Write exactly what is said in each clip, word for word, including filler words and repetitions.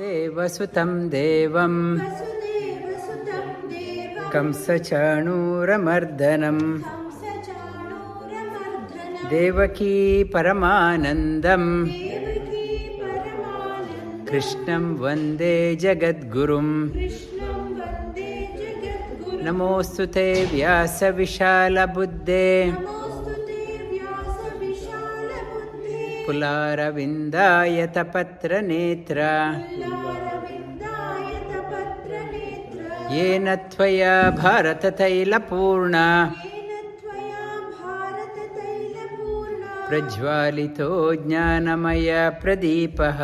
वसुदेवसुतं देवं कंसचाणूरमर्दनं देवकी परमानन्दं कृष्णं वन्दे जगद्गुरुं नमोऽस्तु ते व्यासविशालबुद्धे कुलारविन्दायतपत्रनेत्र येन त्वया भारततैलपूर्णा प्रज्वालितो ज्ञानमयप्रदीपः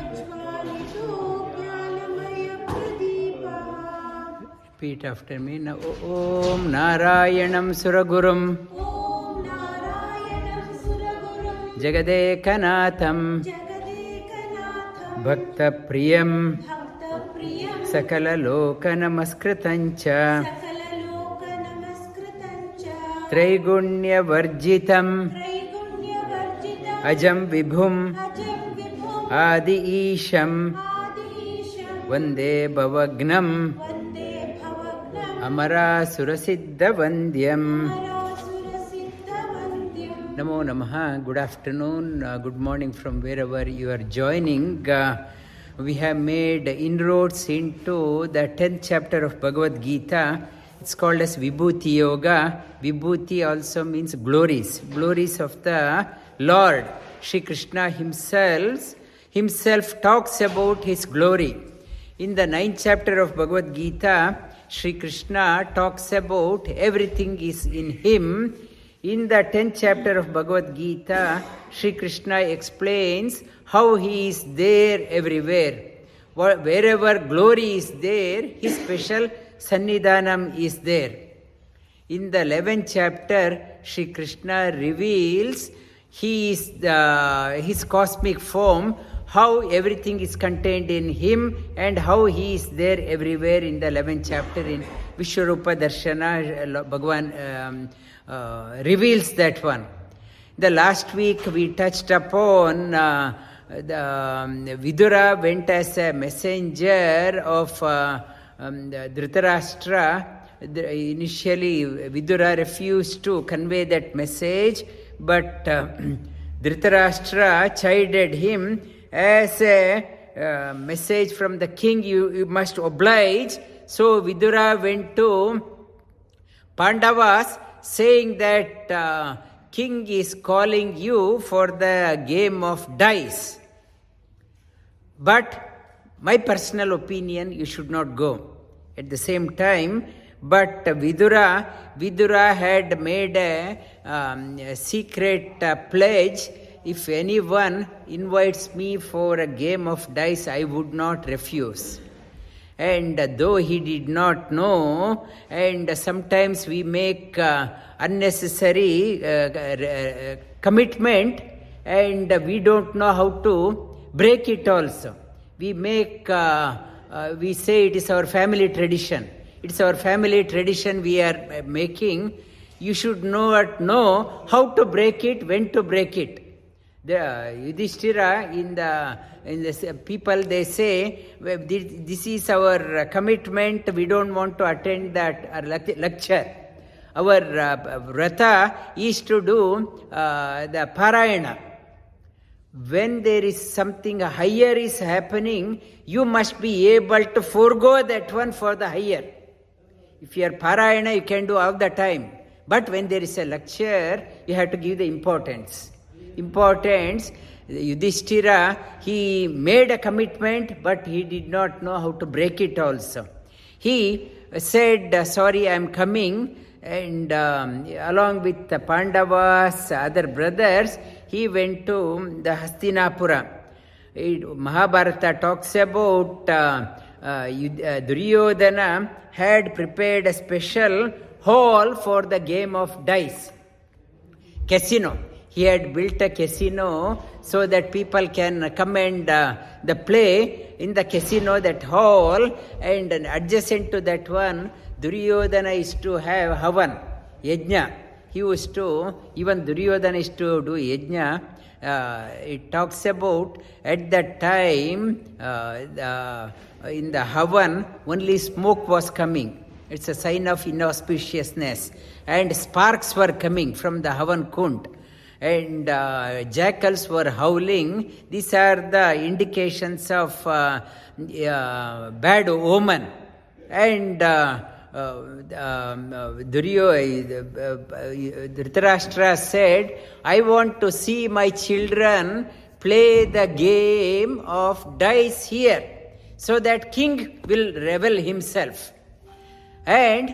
Repeat after me. Om Narayanam Suragurум Jagadekanatham Bhakta Priyam Sakala Loka Namaskritancha Traigunya Varjitam Ajam Vibhum Adi Isham Vande Bhavagnam Amara Surasiddha Vandyam Namo Namaha. Good afternoon, uh, good morning from wherever you are joining. Uh, we have made inroads into the tenth chapter of Bhagavad Gita. It's called as Vibhuti Yoga. Vibhuti also means glories, glories of the Lord. Shri Krishna himself, himself talks about his glory. In the ninth chapter of Bhagavad Gita, Shri Krishna talks about everything is in him. In the tenth chapter of Bhagavad Gita, Shri Krishna explains how he is there everywhere. Wherever glory is there, his special Sannidhanam is there. In the eleventh chapter, Shri Krishna reveals he is the, his cosmic form, how everything is contained in him and how he is there everywhere in the eleventh chapter in Vishwarupa Darshana, Bhagavan um, uh, reveals that one. The last week we touched upon uh, the um, Vidura went as a messenger of uh, um, the Dhritarashtra. The, initially Vidura refused to convey that message, but uh, Dhritarashtra chided him. As a uh, message from the king, you, you must oblige. So Vidura went to Pandavas saying that uh, king is calling you for the game of dice. But my personal opinion, you should not go. At the same time, but Vidura, Vidura had made a, um, a secret uh, pledge. If anyone invites me for a game of dice, I would not refuse. And though he did not know, and sometimes we make uh, unnecessary uh, uh, commitment, and we don't know how to break it also. We make, uh, uh, we say it is our family tradition. It's our family tradition we are making. You should not know how to break it, when to break it. The Yudhishthira, in the, in the people, they say, this is our commitment, we don't want to attend that lecture. Our uh, vrata is to do uh, the parayana. When there is something higher is happening, you must be able to forego that one for the higher. If you are parayana, you can do all the time. But when there is a lecture, you have to give the importance. Importance, Yudhishthira, he made a commitment, but he did not know how to break it also. He said, sorry, I am coming, and um, along with the Pandavas, other brothers, he went to the Hastinapura. It, Mahabharata talks about uh, uh, Duryodhana had prepared a special hall for the game of dice, casino. He had built a casino so that people can come and uh, the play in the casino, that hall, and adjacent to that one, Duryodhana is to have Havan, Yajna. he used to, even Duryodhana used to do yajna. Uh, it talks about at that time uh, the, in the Havan only smoke was coming. It's a sign of inauspiciousness. And sparks were coming from the Havan Kund. And uh, jackals were howling. These are the indications of uh, uh, bad omen. And uh, uh, um, uh, Duryo, uh, uh, Dhritarashtra said, I want to see my children play the game of dice here, so that king will revel himself. And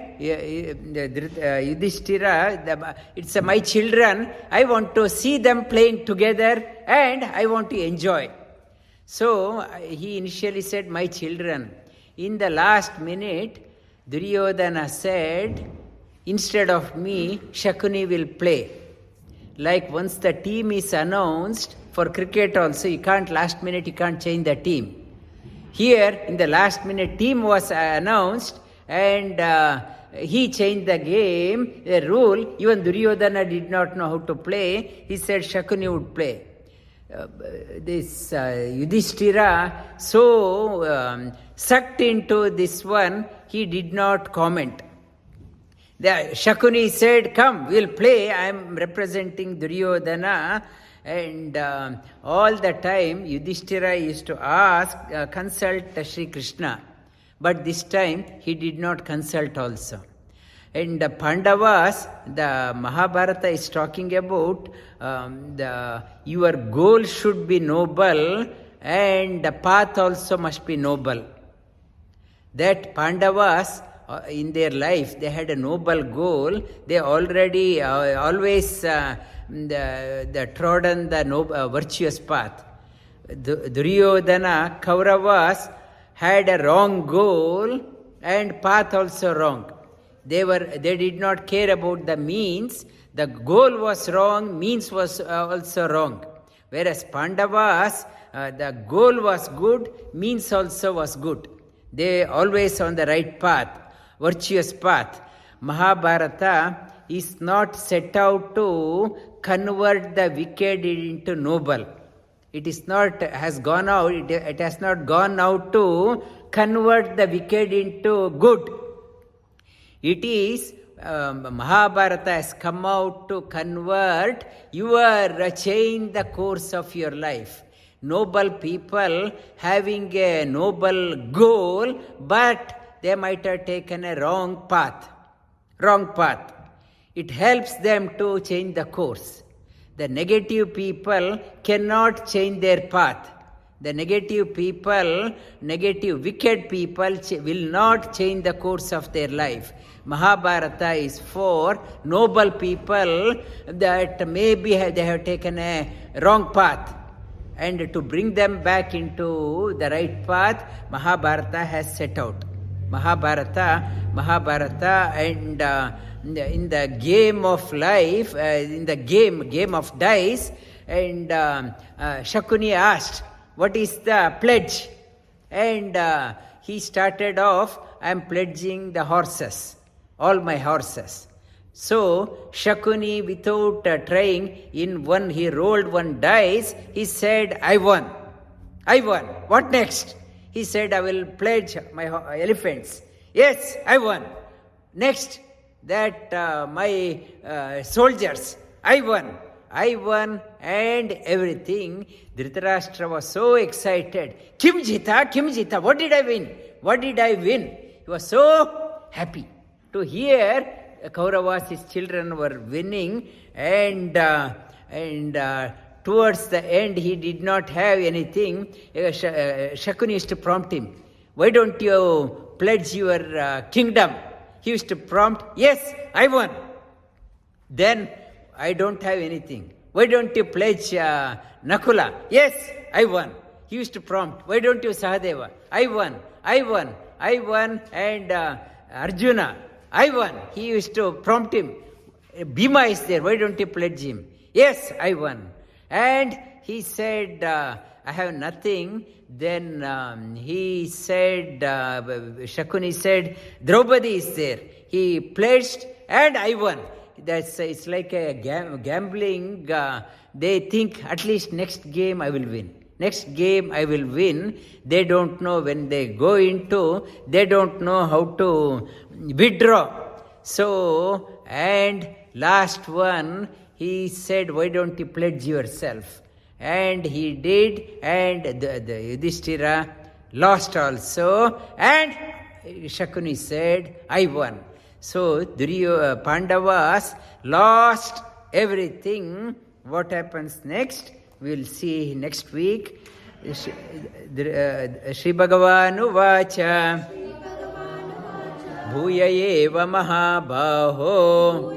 uh, Yudhishthira, it's uh, my children, I want to see them playing together and I want to enjoy. So he initially said, my children. In the last minute, Duryodhana said, instead of me, Shakuni will play. Like once the team is announced, for cricket also, you can't, last minute you can't change the team. Here, in the last minute, team was announced, and uh, he changed the game, the rule. Even Duryodhana did not know how to play. He said Shakuni would play. Uh, this uh, Yudhishthira, so um, sucked into this one, he did not comment. The Shakuni said, come, we'll play. I am representing Duryodhana. And uh, all the time, Yudhishthira used to ask, uh, consult Shri Krishna. But this time, he did not consult also. And the Pandavas, the Mahabharata is talking about um, the your goal should be noble and the path also must be noble. That Pandavas, uh, in their life, they had a noble goal. They already uh, always uh, the, the trodden the noble, uh, virtuous path. Duryodhana, Kauravas had a wrong goal and path also wrong. They were they did not care about the means. The goal was wrong, means was uh, also wrong. Whereas Pandavas, uh, the goal was good, means also was good. They always on the right path, virtuous path. Mahabharata is not set out to convert the wicked into noble. It is not has gone out. It, it has not gone out to convert the wicked into good. It is um, Mahabharata has come out to convert your uh, change the course of your life. Noble people having a noble goal, but they might have taken a wrong path. Wrong path. It helps them to change the course. The negative people cannot change their path. The negative people, negative wicked people ch- will not change the course of their life. Mahabharata is for noble people that maybe they have taken a wrong path. And to bring them back into the right path, Mahabharata has set out. Mahabharata, Mahabharata and uh, in the game of life, uh, in the game, game of dice, and um, uh, Shakuni asked, what is the pledge? And uh, he started off, I am pledging the horses, all my horses. So Shakuni, without uh, trying, in one, he rolled one dice, he said, I won. I won. What next? He said, I will pledge my elephants. Yes, I won. Next, that uh, my uh, soldiers, I won. I won and everything. Dhritarashtra was so excited. Kim jita, Kim jita, what did I win? What did I win? He was so happy to hear Kauravas, his children were winning, and uh, and uh, towards the end he did not have anything. Uh, Shakuni used to prompt him, why don't you pledge your uh, kingdom? He used to prompt, yes, I won. Then I don't have anything. Why don't you pledge uh, Nakula? Yes, I won. He used to prompt, why don't you Sahadeva? I won, I won, I won, and uh, Arjuna, I won. He used to prompt him. Bhima is there, why don't you pledge him? Yes, I won. And he said, uh, I have nothing. Then um, he said, uh, Shakuni said, Draupadi is there. He pledged and I won. That's it's like a gam- gambling. Uh, they think at least next game I will win. Next game I will win. They don't know when they go into, they don't know how to withdraw. So, and last one, he said, why don't you pledge yourself? And he did, and the, the Yudhishthira lost also, and Shakuni said, I won. So, Duryo, Pandavas lost everything. What happens next? We'll see next week. Shri Bhagavanu Vacha Bhuya eva mahabaho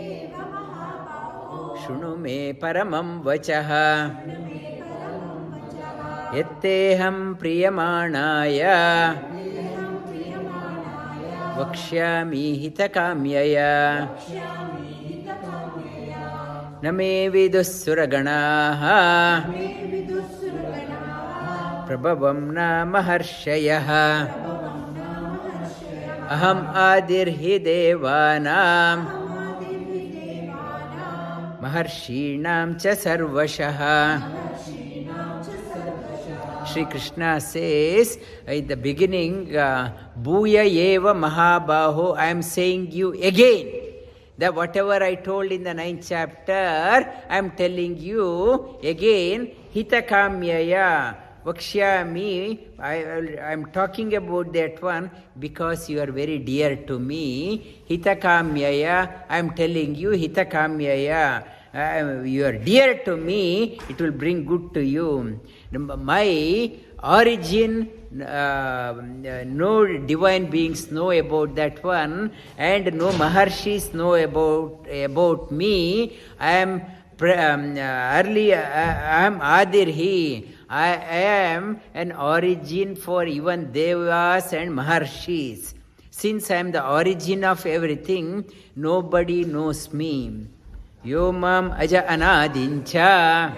Shunu me paramam vachaha Yatteham priyamanaya Vakshyami hitakamyaya Name vidussuraganaha Prabhavam na maharshayaha Aham adirhi devanam Maharshinam cha sarvashaha. Shri Krishna says at the beginning, uh, Bhuya eva mahabaho, I am saying you again. That whatever I told in the ninth chapter, I am telling you again, hitakamyaya, vakshyami, I am talking about that one because you are very dear to me. Hitakamyaya, I am telling you, hitakamyaya, uh, you are dear to me, it will bring good to you. My origin, uh, no divine beings know about that one, and no maharshis know about about me. I am um, early. I am Adirhi. I am an origin for even devas and maharshis. Since I am the origin of everything, nobody knows me. Yomam aja anadincha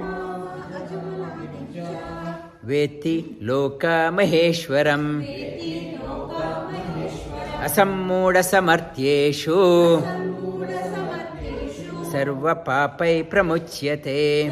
Veti loka maheshwaram Asammuda samartyeshu Sarva papai pramuchyate.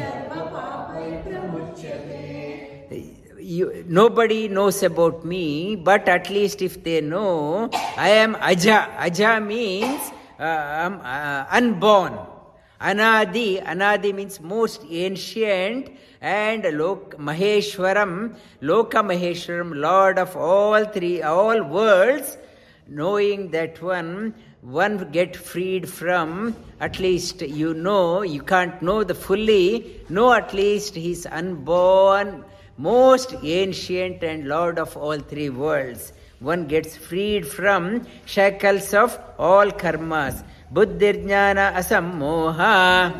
You, nobody knows about me, but at least if they know, I am Aja. Aja means uh, um, uh, unborn. Anadi, Anadi means most ancient, and Lok Maheshwaram, Loka Maheshwaram, Lord of all three, all worlds. Knowing that one, one get freed from, at least you know, you can't know the fully, know at least he's unborn, most ancient and Lord of all three worlds. One gets freed from shackles of all karmas. Buddhirjnana asammoha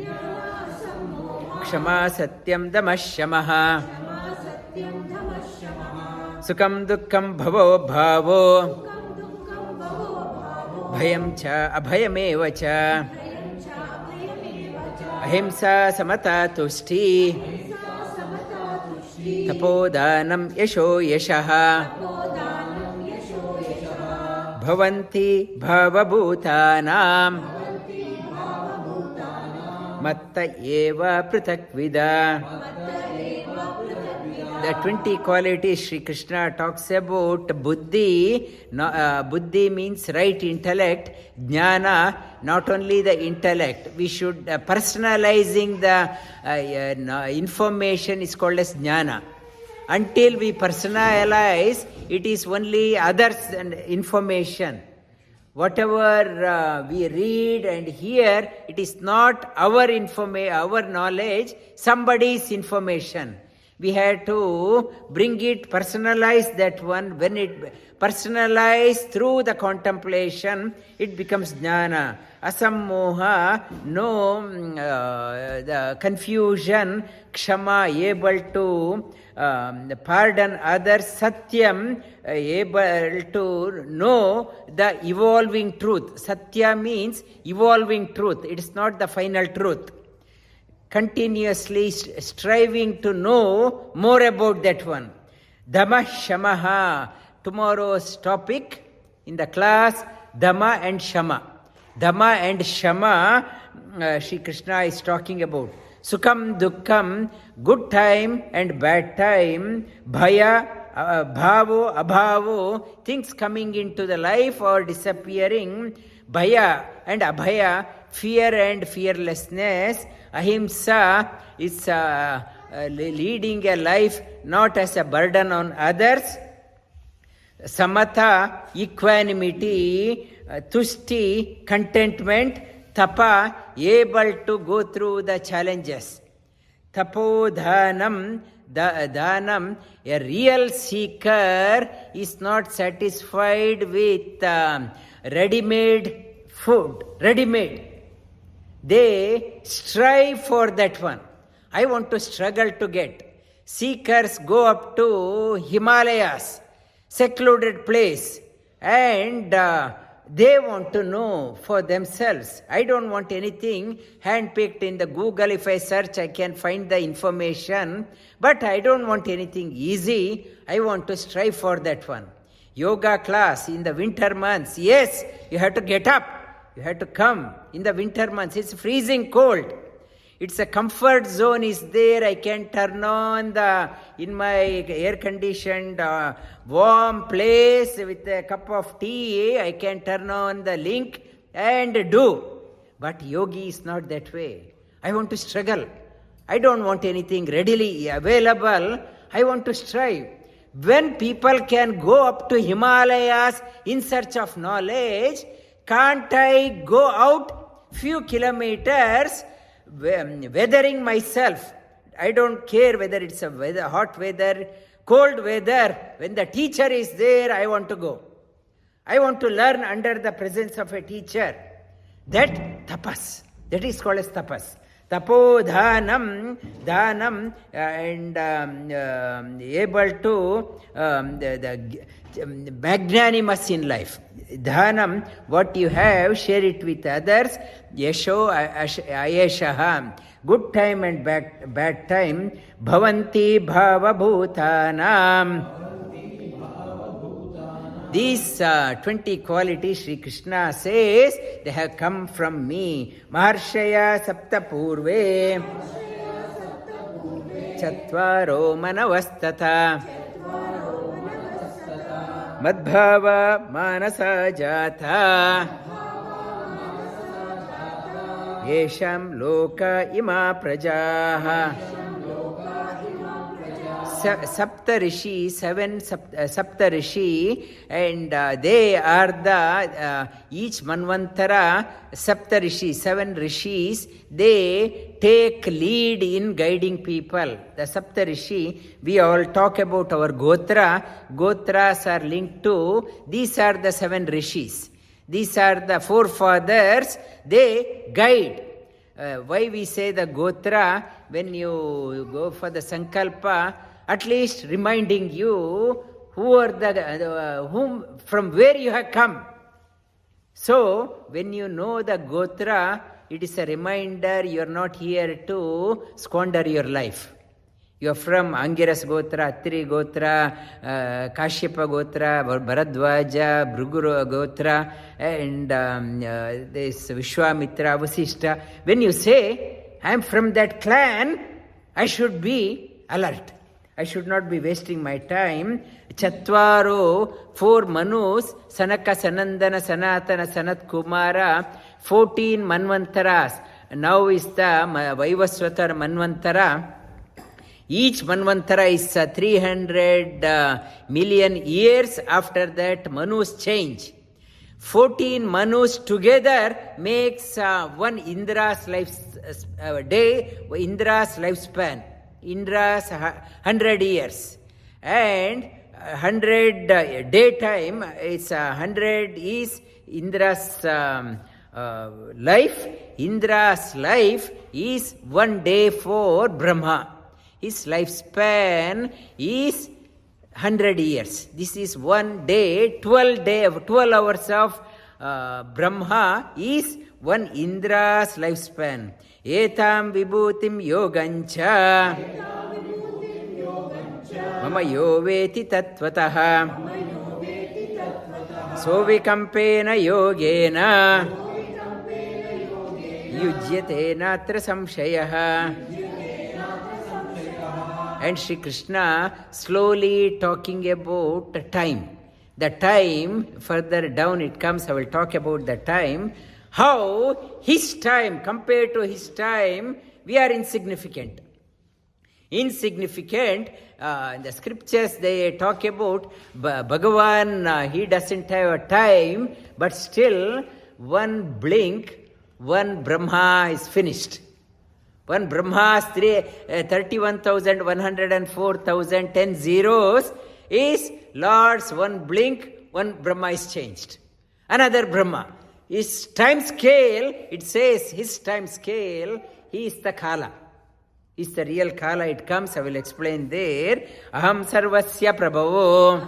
Kshama satyam damashamaha Sukam dukkam bhavo bhavo Bhayam cha abhayameva cha Ahimsa samata tushti Tapodanam yasho yashaha Bhavanti bhavabhutanam Matta eva pratakvida. The twenty qualities Sri Krishna talks about. Buddhi, no, uh, Buddhi means right intellect. Jnana, not only the intellect. We should, uh, personalizing the uh, uh, information is called as jnana. Until we personalize, it is only others and information. Whatever uh, we read and hear, it is not our informa- our knowledge, somebody's information. We have to bring it, personalize that one. When it personalized through the contemplation, it becomes jnana. Asammoha, no uh, the confusion. Kshama, able to um, pardon others. Satyam, uh, able to know the evolving truth. Satya means evolving truth. It is not the final truth. Continuously striving to know more about that one. Dhamma Shamaha. Tomorrow's topic in the class, Dhamma and Shama. Dhamma and Shama, uh, Shri Krishna is talking about. Sukham, Dukkham, good time and bad time, Bhaya, uh, Bhavo, Abhavo, things coming into the life or disappearing, Bhaya and Abhaya, fear and fearlessness, Ahimsa is uh, uh, leading a life not as a burden on others, Samatha, equanimity, uh, Tushti, contentment, Tapa, able to go through the challenges. Tapodhanam, dhanam, a real seeker is not satisfied with um, ready-made food, ready-made. They strive for that one. I want to struggle to get. Seekers go up to Himalayas, secluded place, and uh, they want to know for themselves. I don't want anything hand-picked in the Google. If I search, I can find the information. But I don't want anything easy. I want to strive for that one. Yoga class in the winter months. Yes, you have to get up. You have to come in the winter months. It's freezing cold. It's a comfort zone is there. I can turn on the, in my air-conditioned uh, warm place with a cup of tea, I can turn on the link and do. But yogi is not that way. I want to struggle. I don't want anything readily available. I want to strive. When people can go up to Himalayas in search of knowledge, can't I go out few kilometers weathering myself? I don't care whether it's a weather, hot weather, cold weather. When the teacher is there, I want to go. I want to learn under the presence of a teacher. That tapas. That is called as tapas. Tapodhanam, dhanam, uh, and um, uh, able to um, the, the um, magnanimous in life. Dhanam, what you have, share it with others. Yasho ayeshaha, good time and bad, bad time. Bhavanti bhava bhutanam. These uh, twenty qualities, Sri Krishna says, they have come from me. Maharshaya sapta purve, chatvaro manavastata, madbhava manasa jata, yesham loka ima prajaha. Sapta Rishi, seven Sapta Rishi, and uh, they are the, uh, each Manvantara, Sapta Rishi, seven Rishis, they take lead in guiding people. The Sapta Rishi, we all talk about our Gotra. Gotras are linked to, these are the seven Rishis. These are the forefathers, they guide. Uh, why we say the Gotra, when you go for the Sankalpa, at least reminding you who are the uh, whom from where you have come. So when you know the Gotra, it is a reminder you are not here to squander your life. You are from Angiras Gotra, Atri Gotra, uh, Kashyapa Gotra, Bharadwaja, Bhrigu Gotra, and um, uh, this Vishwamitra, Vasishta. When you say, I am from that clan, I should be alert. I should not be wasting my time. Chatvaro, four Manus, Sanaka, Sanandana, Sanatana, Sanat Kumara, fourteen Manvantaras. Now is the Vaivaswatar Manvantara. Each Manvantara is uh, three hundred uh, million years. After that, Manus change. fourteen Manus together makes uh, one Indra's life uh, day, Indra's lifespan. Indra's hundred years, and hundred uh, daytime is uh, hundred is Indra's um, uh, life. Indra's life is one day for Brahma. His lifespan is hundred years. This is one day, twelve day, twelve hours of uh, Brahma is one Indra's lifespan. Etam vibhutim yogancha mama yoveti tattvataha sovikampena yogena Yujyate natra samshayah. And Sri Krishna slowly talking about time. The time, further down it comes, I will talk about the time. How his time, compared to his time, we are insignificant. Insignificant. Uh, in the scriptures they talk about Bhagavan, uh, he doesn't have a time, but still one blink, one Brahma is finished. One Brahma's uh, thirty-one thousand one hundred four thousand ten zeros is Lord's one blink, one Brahma is changed. Another Brahma. His time scale, it says his time scale, he is the Kala. He is the real Kala. It comes, I will explain there. Aham sarvasya prabhavo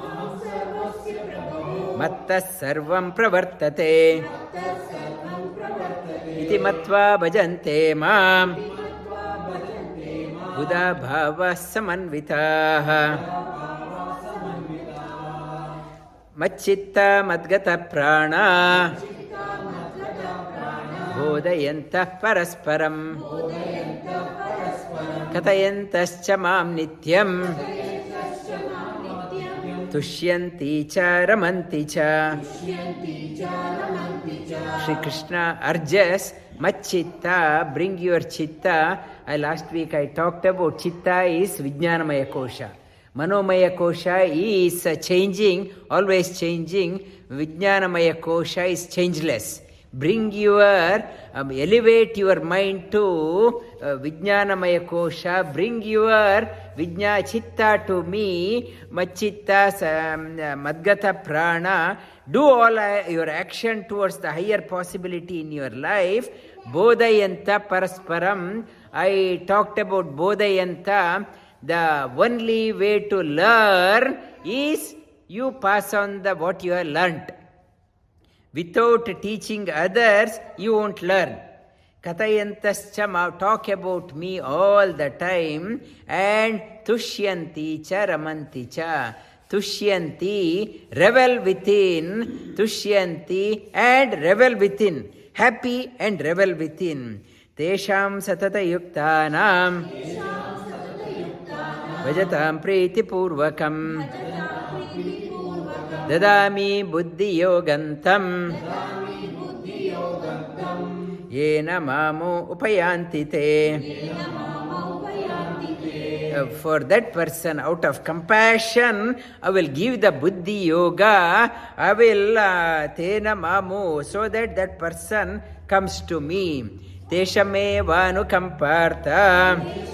matta sarvam pravartate iti matva bhajante mam buddha bhava samanvitaha Machitta madgata prana bodhayantah parasparam katayantascha mam nityam tushyanti cha ramanti cha. Shri Krishna urges Machitta, bring your chitta. I, last week I talked about chitta is Vijnanamaya Kosha. Manomaya Kosha is uh, changing, always changing. Vijnanamaya Kosha is changeless. Bring your, um, elevate your mind to uh, Vijnanamaya Kosha. Bring your Vijna Chitta to me. Machitta um, Madgata Prana. Do all uh, your action towards the higher possibility in your life. Bodhayanta Parasparam. I talked about Bodhayanta. The only way to learn is you pass on the what you have learnt. Without teaching others, you won't learn. Katayantascha, talk about me all the time. And tushyanti cha ramanti cha. Tushyanti, revel within. Tushyanti and revel within. Happy and revel within. Tesham satata yuktanam. Vajatam priti purvakam dadami buddhi yogantam yena mamu upayanti te. Uh, for that person, out of compassion, I will give the buddhi yoga. I will uh, tena mamu, so that that person comes to me. Teshame vanukamparta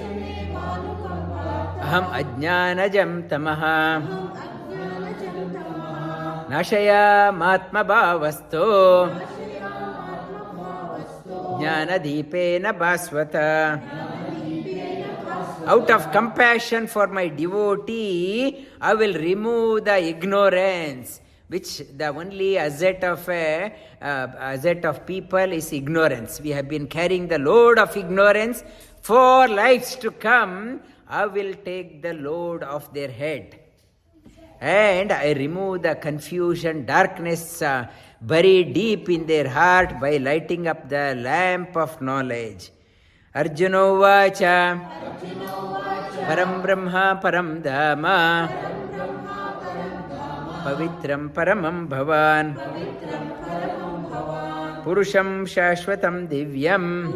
aham ajnanajam tamaha nashaya matma bhavasto jnanadipena bhasvata. Out of compassion for my devotee, I will remove the ignorance, which the only asset of a uh, asset of people is ignorance. We have been carrying the load of ignorance for lives to come. I will take the load off their head. And I remove the confusion, darkness uh, buried deep in their heart by lighting up the lamp of knowledge. Arjuna vacha param brahma param dhamma pavitram paramam bhavan purusham shashvatam divyam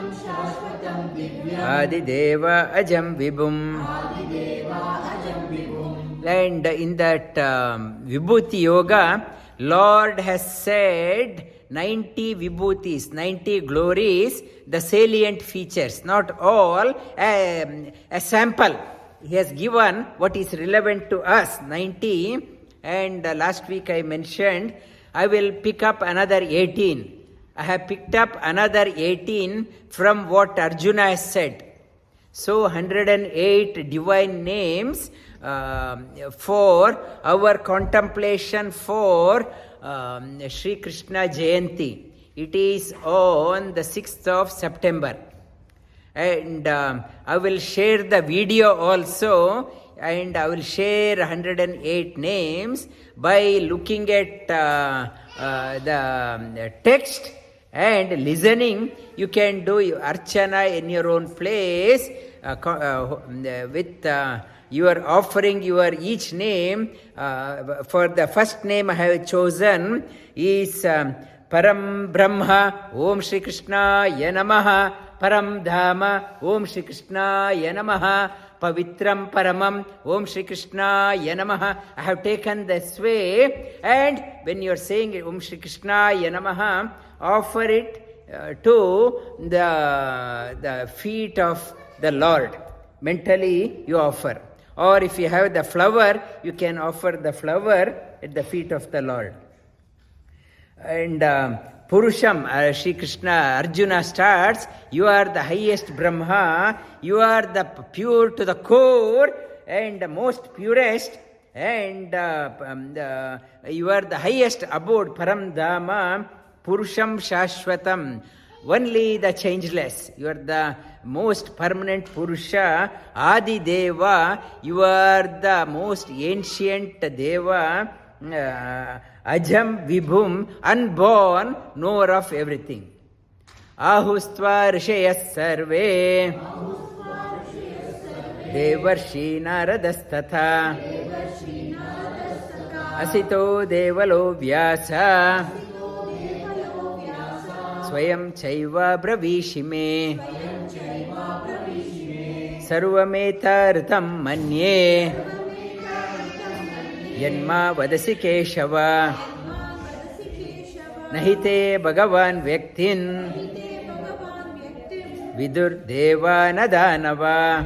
adideva ajam vibhum. And in that um, Vibhuti Yoga, Lord has said ninety vibhutis, ninety glories, the salient features, not all, um, a sample. He has given what is relevant to us, ninety, and uh, last week I mentioned, I will pick up another eighteen. I have picked up another eighteen from what Arjuna has said. So one hundred eight divine names uh, for our contemplation for um, Sri Krishna Jayanti. It is on the sixth of September. And um, I will share the video also, and I will share one hundred eight names by looking at uh, uh, the text And listening, you can do archana in your own place uh, uh, with uh, you are offering your each name. Uh, for the first name I have chosen is um, Param Brahma, Om Shri Krishna Yanamaha, Param Dhama, Om Shri Krishna Yanamaha, Pavitram Paramam, Om Shri Krishna Yanamaha. I have taken this way, and when you are saying Om Shri Krishna Yanamaha, offer it uh, to the, the feet of the Lord. Mentally you offer. Or if you have the flower, you can offer the flower at the feet of the Lord. And uh, Purusham, uh, Shri Krishna, Arjuna starts, you are the highest Brahma, you are the pure to the core and the most purest, and uh, um, the, you are the highest abode, Param Dhama, Purusham Shashvatam, only the changeless. You are the most permanent Purusha, Adi Deva, you are the most ancient Deva, uh, Ajam Vibhum, unborn, knower of everything. Ahustva Rishayas Sarve, Devarshi Naradasthatha, Asito Devalo Vyasa, Swayam Chaiva Bravishime, Sarvameta Ritam Manye, Yanma Vadasi Keshava, Nahite Bhagavan Vyaktin, Vidur Deva Nadanava.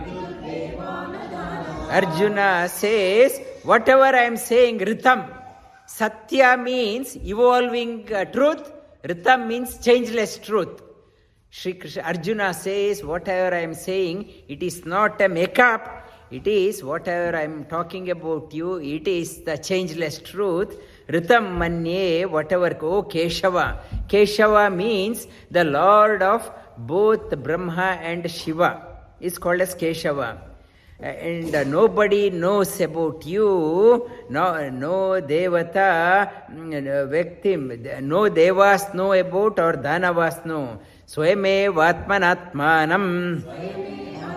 Arjuna says, whatever I am saying, Ritam. Satya means evolving uh, truth, Ritam means changeless truth. Shri Krishna, Arjuna says, whatever I am saying, it is not a make-up. It is whatever I am talking about you, it is the changeless truth. Ritam Manye, whatever, oh Keshava. Keshava means the Lord of both Brahma and Shiva is called as Keshava. And uh, nobody knows about you, no, no Devata, Vektim, no Devas know about or Dhanavas know. Swayame Vatmanatmanam.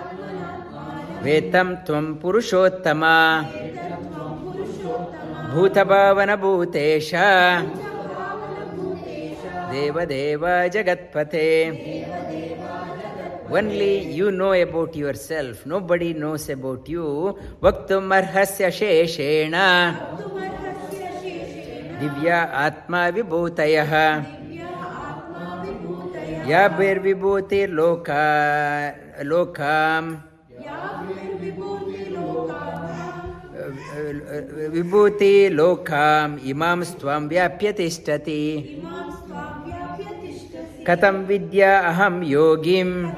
Vetam Tvam Purushottama, Bhutabhavana Bhutesha, Deva Deva Jagatpate. Only you know about yourself. Nobody knows about you. Vaktum arhasya sheshena, Divya Atma Vibhutayah, Yabir Vibhuti Loka Lokam, Vibhuti Lokam Imam Stvam Vyapyatishtati, Katam Vidya Aham Yogim,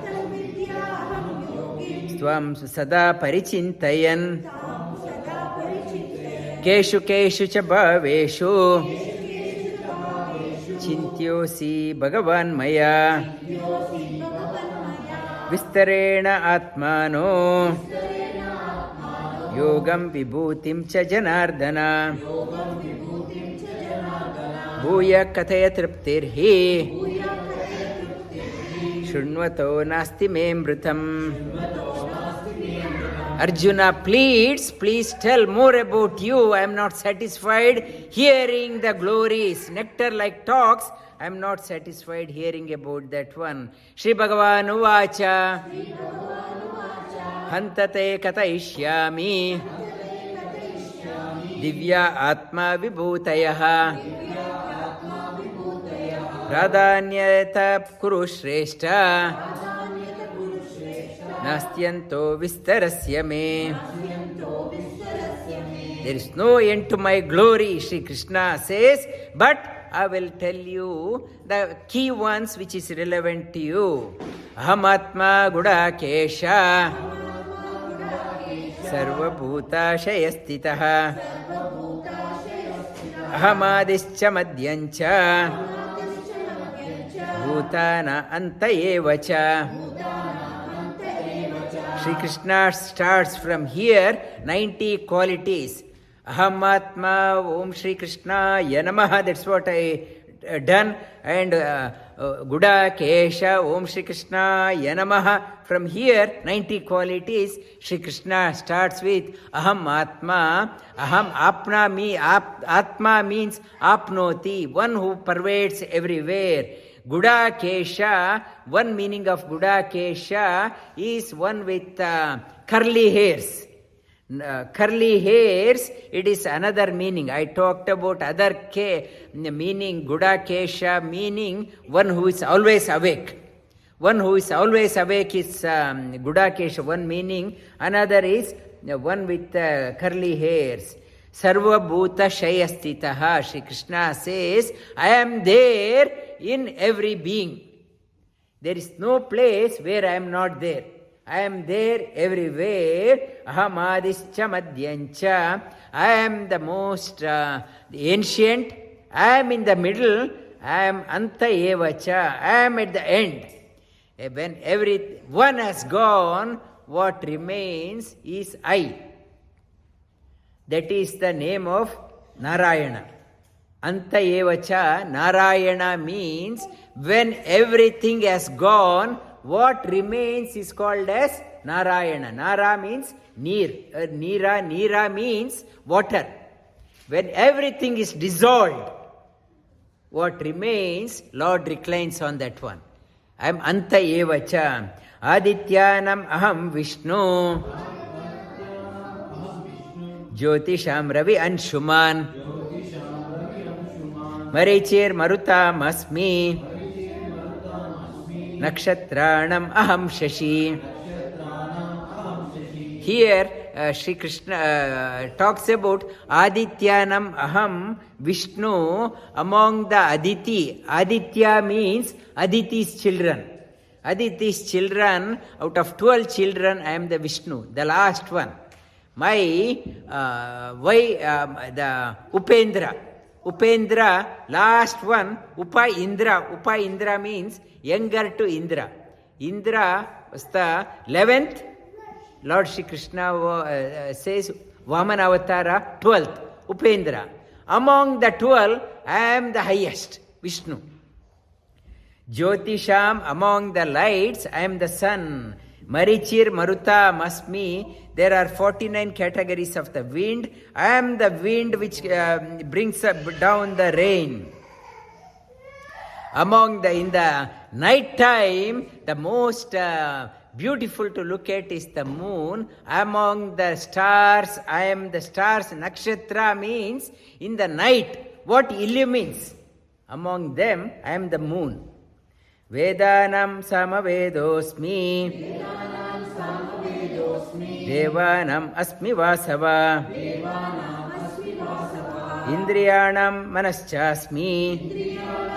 Stvam Sada Parichintayan, Keshu Keshu Cha Bhaveshu, Chintyosi Bhagavan Maya, Vistarena Atmano, Yogam Vibhutim Cha Janardana, Bhuya Kathaya Triptirhi, Shrunvato Nasti Memrutam. Arjuna pleads, please tell more about you. I am not satisfied hearing the glories. Nectar like talks, I am not satisfied hearing about that one. Shri Bhagavan Uvacha, Hantate Kataishyami, Divya Atma Vibhutayaha, Pradhanyata Kuru Shreshta, Nastyanto Vistarasya Me. There is no end to my glory, Shri Krishna says, but I will tell you the key ones which is relevant to you. Ahamatma Gudakesha, Sarva Bhuta Shayastitaha, Ahamadischa Madhyancha, Bhutana Antayevacha. Shri Krishna starts from here, ninety qualities. Ahamatma, Om Shri Krishna, Yanamaha, that's what I uh, done. And uh, uh, Gudakesha, Om Shri Krishna, Yanamaha. From here, ninety qualities, Shri Krishna starts with Aham Atma. Aham Apna, me, ap, Atma means Apnoti, one who pervades everywhere. Gudakesha, one meaning of Gudakesha is one with uh, curly hairs. Uh, curly hairs, it is another meaning. I talked about other ke, meaning, Gudakesha meaning one who is always awake. One who is always awake is um, Gudakesha, one meaning. Another is uh, one with uh, curly hairs. Sarva Bhuta Shayastitaha. Shri Krishna says, I am there in every being. There is no place where I am not there. I am there everywhere. Aham Adischa Madhyancha. I am the most uh, ancient. I am in the middle. I am Anta Evacha. I am at the end. When everyone has gone, what remains is I. That is the name of Narayana. Anta Evacha. Narayana means when everything has gone, what remains is called as Narayana. Nara means neer. Uh, Nira, Nira means water. When everything is dissolved, what remains, Lord reclines on that one. I am Anta Evacha. Adityanam Aham Vishnu. Jyotisham Ravi Anshuman. Marichir Marutam Asmi. Nakshatranam Aham Shashi. Here, uh, Shri Krishna uh, talks about Adityanam Aham Vishnu among the Aditi. Aditya means Aditi's children. Aditi's children, out of twelve children, I am the Vishnu, the last one. My, uh, why, um, the Upendra. Upendra, last one, Upa Indra. Upa Indra means younger to Indra. Indra was the eleventh. Lord Shri Krishna uh, says, Vamana Avatara, twelfth, Upendra. Among the twelve, I am the highest, Vishnu. Jyotisham, among the lights, I am the sun. Marichir Maruta Masmi, there are forty-nine categories of the wind. I am the wind which uh, brings down the rain. Among the, in the night time, the most uh, beautiful to look at is the moon. Among the stars, I am the stars. Nakshatra means in the night, what illumines? Among them, I am the moon. Vedanam Samavedosmi. Devanam Asmi Vasava. Indriyanam Manaschasmi.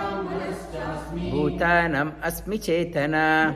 Bhutanam Asmi Chetana.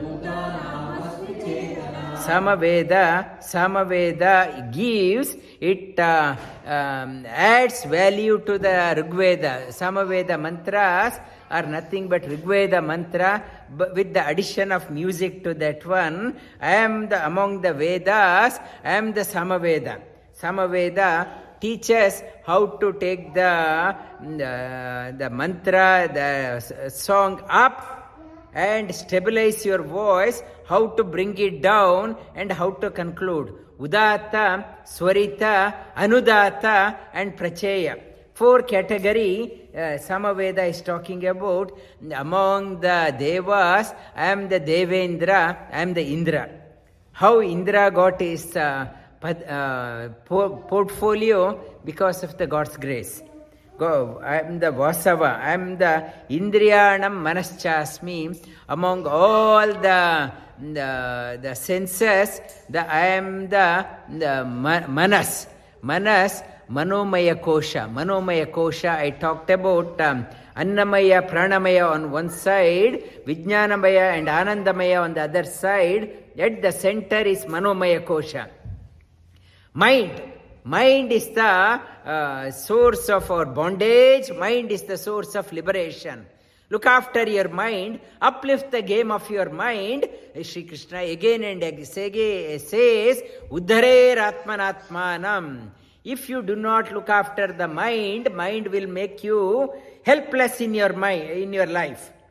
Samaveda, Samaveda gives, it uh, um, adds value to the Rigveda. Samaveda mantras are nothing but Rigveda mantra, but with the addition of music to that one. I am the, among the Vedas, I am the Samaveda. Samaveda teaches how to take the, the, the mantra, the song up and stabilize your voice, how to bring it down and how to conclude. Udata, Swarita, Anudata and Pracheya. Four category uh, Samaveda is talking about. Among the Devas, I am the Devendra, I am the Indra. How Indra got his uh, uh, portfolio? Because of the God's grace. Go, I am the Vasava, I am the Indriyanam Manaschasmi. Among all the, the, the senses, the, I am the, the Manas. Manas, Manomaya Kosha. Manomaya Kosha, I talked about um, Annamaya, Pranamaya on one side, Vijnanamaya and Anandamaya on the other side. At the center is Manomaya Kosha. Mind. Mind is the uh, source of our bondage. Mind is the source of liberation. Look after your mind. Uplift the game of your mind. Shri Krishna again and again says, Uddharer Atmanatmanam. If you do not look after the mind, mind will make you helpless in your mind, in your life.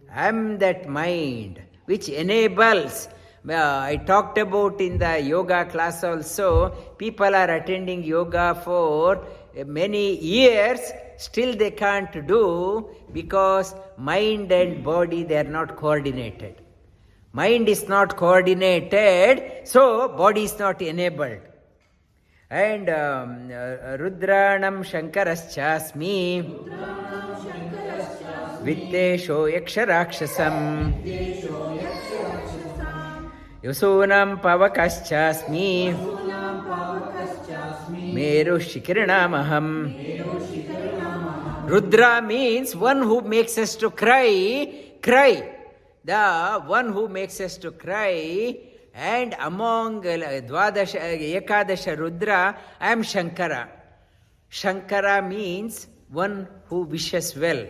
I am that mind which enables. Uh, I talked about in the yoga class also, people are attending yoga for many years, still they can't do because mind and body, they are not coordinated. Mind is not coordinated, so body is not enabled. And um, uh, Rudranam Shankaraschasmi Vittesho Yaksharakshasam Yosunam Pavakaschasmi Meru Shikiranamaham. Rudra means one who makes us to cry, cry. The one who makes us to cry. And among Dvadasha, Ekadasha Rudra, I am Shankara. Shankara means one who wishes well.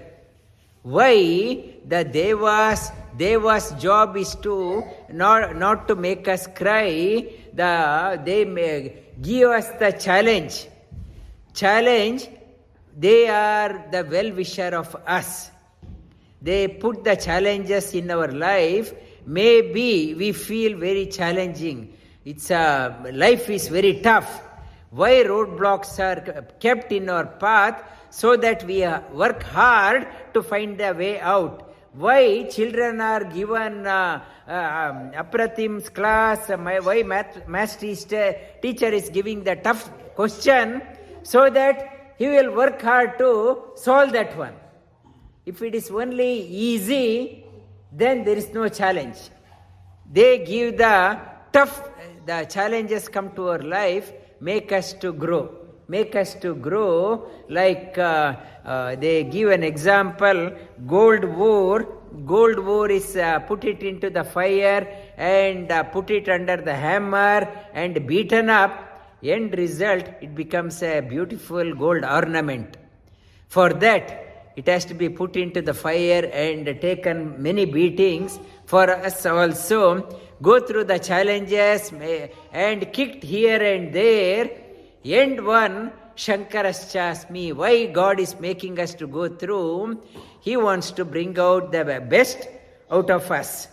Why? The Devas, Devas' job is to not, not to make us cry. The, they may give us the challenge. Challenge, they are the well-wisher of us. They put the challenges in our life. Maybe we feel very challenging. It's a, life is very tough. Why roadblocks are kept in our path? So that we work hard to find the way out. Why children are given uh, uh, um, Apratim's class, uh, my, why math, math teacher, teacher is giving the tough question, so that he will work hard to solve that one. If it is only easy, then there is no challenge. They give the tough, the challenges come to our life, make us to grow. Make us to grow, like uh, uh, they give an example, gold ore. Gold ore is uh, put it into the fire and uh, put it under the hammer and beaten up. End result, it becomes a beautiful gold ornament. For that, it has to be put into the fire and taken many beatings. For us also, go through the challenges and kicked here and there. End one, Shankaraschasmi. Why God is making us to go through? He wants to bring out the best out of us.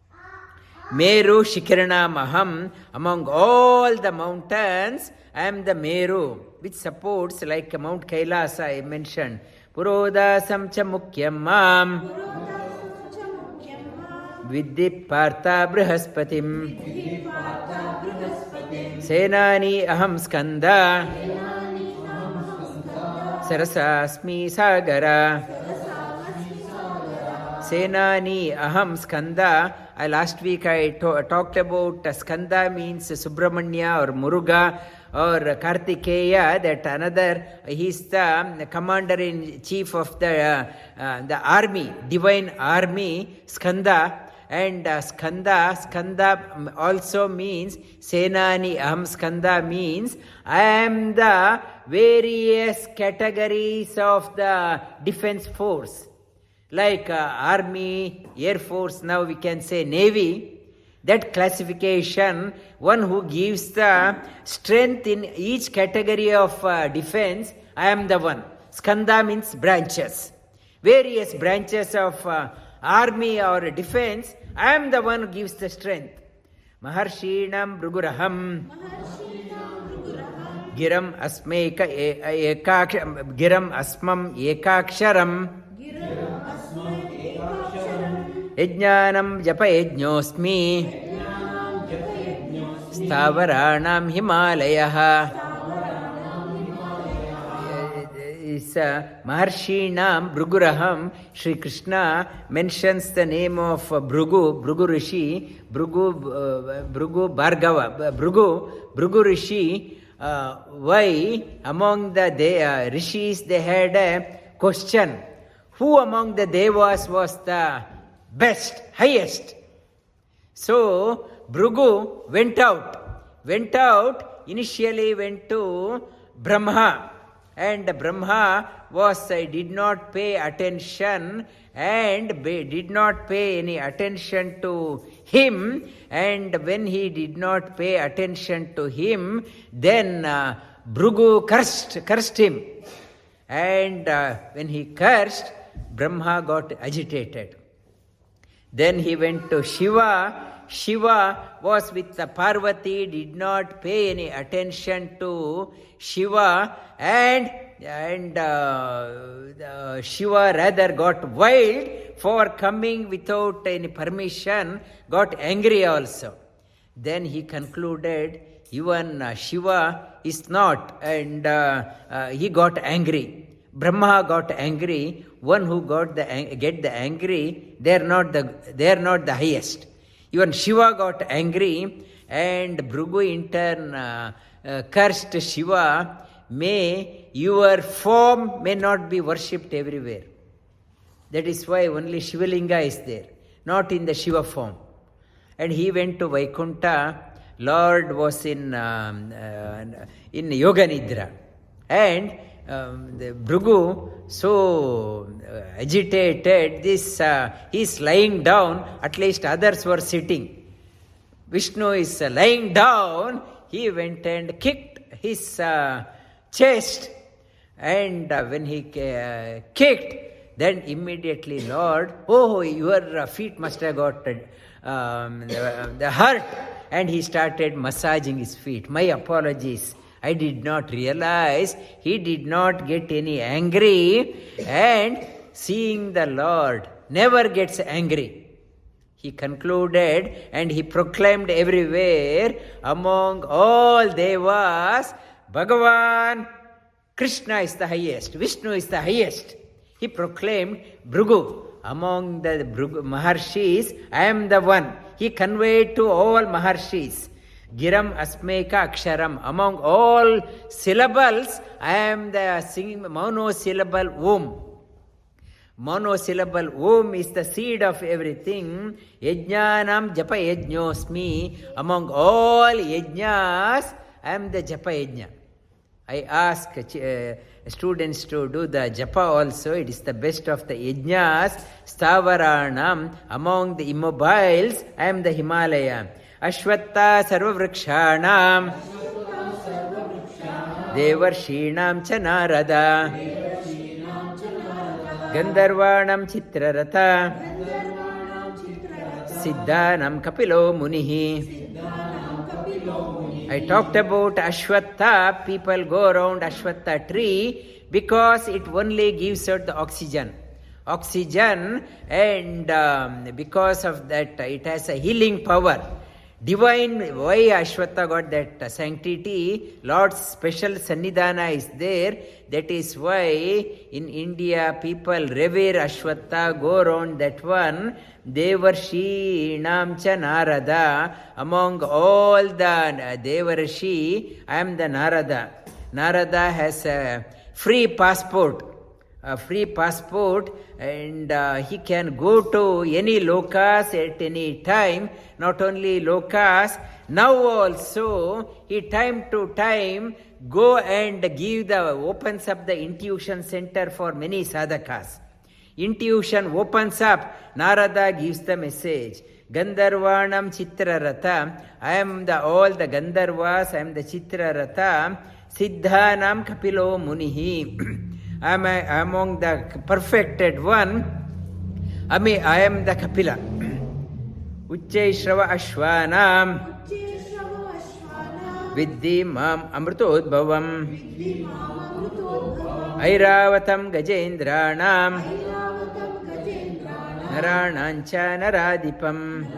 Meru Shikirana Maham. Among all the mountains, I am the Meru, which supports like Mount Kailasa I mentioned. Purodasam cha mukyam mam Viddhi partha brihaspatim Senani aham skanda Sarasasmi sagara. Senani aham skanda. I, last week I to- talked about uh, skanda means Subramanya or Muruga or Kartikeya, that another, he is the commander-in-chief of the, uh, uh, the army, divine army, skanda. And uh, skanda, skanda also means Senani aham skanda means I am the various categories of the defense force. Like uh, army, air force, now we can say navy. That classification, one who gives the strength in each category of uh, defense, I am the one. Skanda means branches. Various branches of uh, army or defense, I am the one who gives the strength. Maharshinam Bruguraham Giram Asmeka Ekaksharam Giram Asmam Ekaksharam Yajnanam Japa Yajnosmi Stavaranam Himalayaha. Is uh, Maharshinam Bruguraham. Sri Krishna mentions the name of uh, Bhrugu, Bhrugu Rishi, Bhrugu, uh, Bhrugu Bhargava, uh, Bhrugu, Bhrugu Rishi. Uh, why? Among the de- uh, Rishis they had a question. Who among the Devas was the best, highest? So Bhrugu went out. Went out, initially went to Brahma. And Brahma was, uh, did not pay attention and be, did not pay any attention to him. And when he did not pay attention to him, then uh, Bhrugu cursed, cursed him. And uh, when he cursed, Brahma got agitated. Then he went to Shiva. Shiva was with the Parvati, did not pay any attention to Shiva, and and uh, uh, Shiva rather got wild for coming without any permission, got angry also. Then he concluded even uh, Shiva is not, and uh, uh, he got angry. Brahma got angry. One who got the get the angry, they are not the they are not the highest. Even Shiva got angry, and Bhrigu in turn uh, uh, cursed Shiva. May your form may not be worshipped everywhere. That is why only Shivalinga is there, not in the Shiva form. And he went to Vaikuntha. Lord was in um, uh, in Yoga Nidra, and um, the Bhrigu so uh, agitated. This uh, he is lying down. At least others were sitting. Vishnu is uh, lying down. He went and kicked his uh, chest, and uh, when he uh, kicked, then immediately Lord, oh, your uh, feet must have got um, the, the hurt. And he started massaging his feet. My apologies. I did not realize. He did not get any angry. And seeing the Lord never gets angry, he concluded and he proclaimed everywhere among all devas, Bhagavan Krishna is the highest, Vishnu is the highest. He proclaimed, Bhrigu, among the Bhrigu Maharshis, I am the one. He conveyed to all Maharshis, Giram Asmeka Aksharam, among all syllables, I am the singing monosyllable Om. Monosyllable Om is the seed of everything. Yajnanam Japa Yajñosmi, among all yajnas, I am the Japa Yajna. I ask uh, students to do the japa also. It is the best of the yajnas. Stavaranam, among the immobiles, I am the Himalaya. Ashwatta sarvavrikshanam, devarshinam cha narada, gandharvanam chitrarata, siddhanam kapilo munihi. I talked about Ashwatha. People go around Ashwatha tree because it only gives out the oxygen. Oxygen, and um, because of that, it has a healing power. Divine, why Ashwatha got that sanctity? Lord's special Sannidhana is there. That is why in India people revere Ashwatha, go around that one. Devarshi Inam cha Narada. Among all the Devarshi, I am the Narada. Narada has a free passport. A free passport, and uh, he can go to any lokas at any time. Not only lokas, now also he time to time go and give the, opens up the intuition center for many sadhakas. Intuition opens up, Narada gives the message. Gandharvanam Chitrarata, I am the all the Gandharvas, I am the Chitrarata. Siddhanam Kapilo Munihi. I am a, among the perfected one. I mean, I am the Kapila. Uchchai Shrava Ashwanam Viddhi Mam Amrutodbhavam Airavatam Gajendranam Naranancha Naradipam.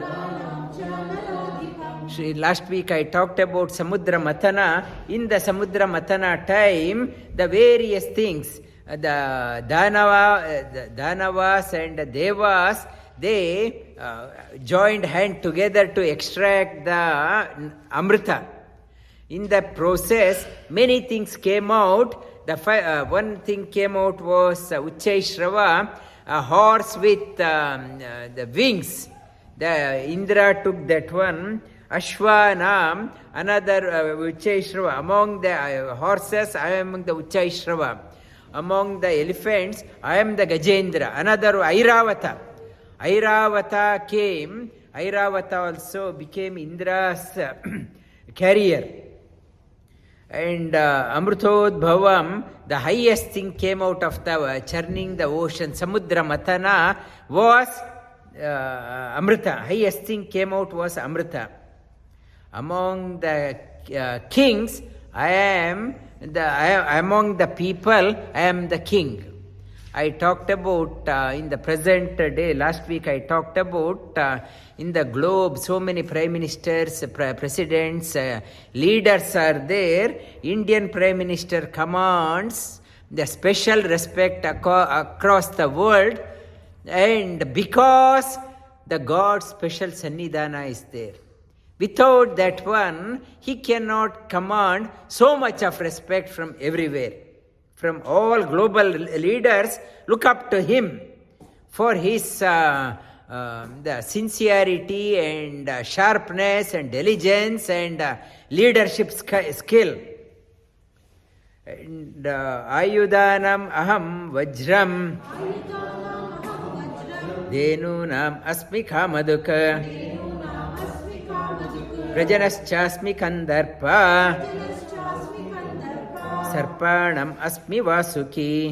Last week I talked about Samudra Matana. In the Samudra Matana time, the various things, the Danava, the Danavas and the Devas, they uh, joined hand together to extract the Amrita. In the process, many things came out. The uh, one thing came out was uh, Uchchai Shrava, a horse with um, uh, the wings. The Indra took that one. Ashwanam, another uh, Uchchai Shrava. Among the uh, horses, I am the Uchchai Shrava. Among the elephants, I am the Gajendra. Another Airavata. Airavata came. Airavata also became Indra's uh, carrier. And uh, Amrutodbhavam, the highest thing came out of the uh, churning the ocean. Samudra Matana was uh, Amrita. Highest thing came out was Amrita. Among the uh, kings, I am the I, among the people, I am the king. I talked about uh, in the present day, last week I talked about uh, in the globe, so many prime ministers, pre- presidents, uh, leaders are there. Indian prime minister commands the special respect aco- across the world, and because the God's special Sannidhana is there. Without that one, he cannot command so much of respect from everywhere. From all global leaders, look up to him for his uh, uh, the sincerity and uh, sharpness and diligence and uh, leadership sk- skill. And uh, Ayudanam aham vajram Denunam asmi kamaduka Prajanaschasmi kandarpa Sarpanam asmi vasuki.